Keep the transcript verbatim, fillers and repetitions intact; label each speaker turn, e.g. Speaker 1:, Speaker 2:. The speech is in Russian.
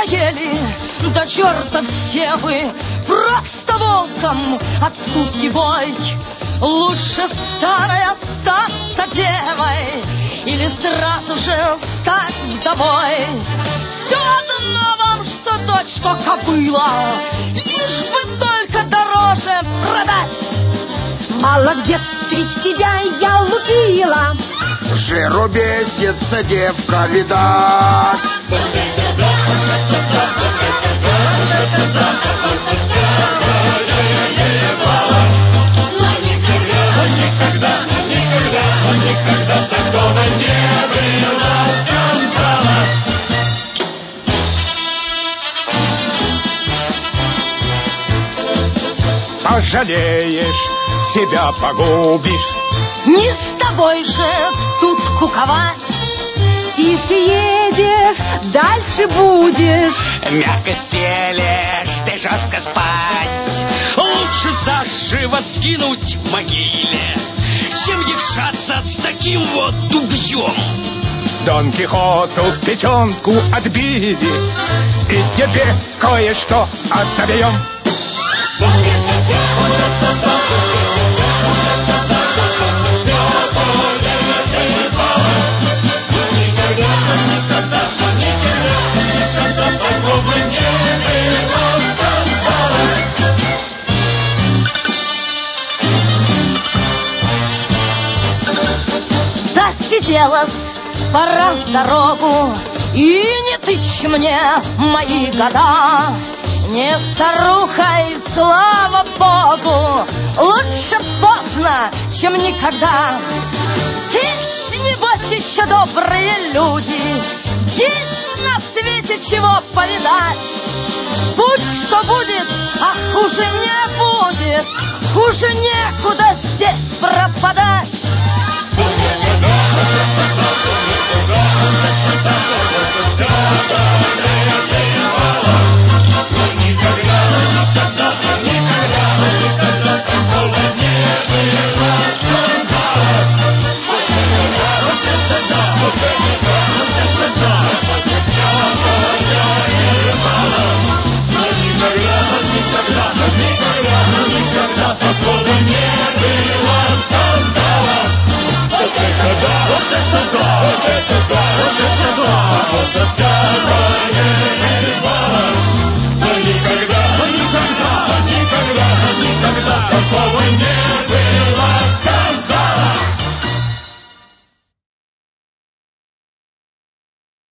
Speaker 1: надоели, да черта все вы, просто волком от скуки вой. Лучше старой остаться девой или сразу же стать вдовой. Все одно вам, что дочь, что кобыла, лишь бы только дороже продать.
Speaker 2: Мало где ведь тебя я лупила,
Speaker 3: жиру бесится девка, видать.
Speaker 4: Никогда, никогда, никогда такого не было скандала.
Speaker 5: Пожалеешь, себя погубишь.
Speaker 1: Не с тобой же тут куковать.
Speaker 2: Тише едешь, дальше будешь.
Speaker 6: Мягко стелешь, ты жестко спать. Лучше заживо скинуть в могиле, чем якшаться с таким вот дубьем.
Speaker 5: Дон Кихоту печенку отбили, и тебе кое-что отобьем.
Speaker 1: Засиделась, пора в дорогу, и не тычь мне мои года. Не старухой, слава богу, лучше поздно, чем никогда. Есть, небось, еще добрые люди, есть на свете чего повидать. Будь что будет, а хуже не будет, хуже некуда здесь пропадать.